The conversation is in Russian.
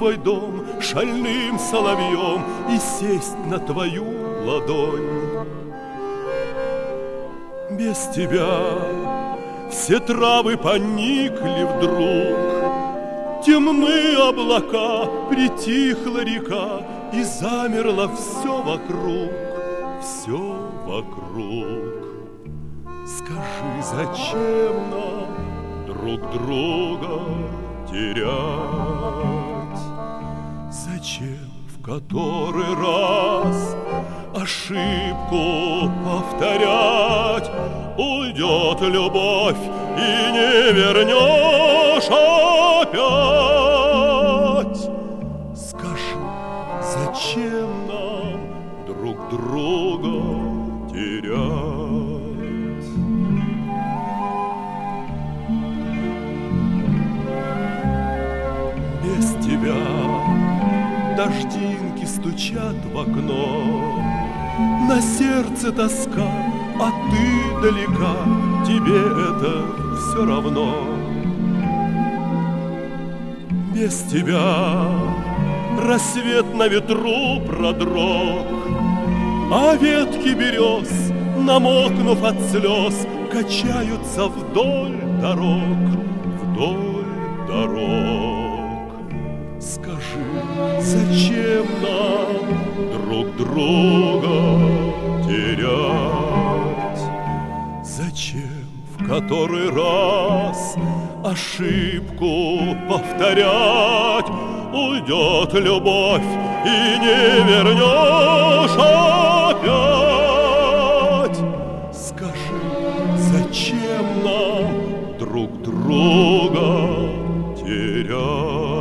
твой дом шальным соловьем и сесть на твою ладонь. Без тебя все травы поникли вдруг, темны облака, притихла река, и замерло все вокруг, все вокруг. Скажи, зачем нам друг друга терять? Зачем в который раз ошибку повторять? Уйдет любовь и не вернешь опять. Скажи, зачем нам друг друга терять? Без тебя дождинки стучат в окно, на сердце тоска, а ты далека, тебе это все равно. Без тебя рассвет на ветру продрог, а ветки берез, намокнув от слез, качаются вдоль дорог, вдоль дорог. Скажи, зачем нам друг друга терять? Зачем в который раз ошибку повторять? Уйдет любовь и не вернешь опять. Скажи, зачем нам друг друга терять?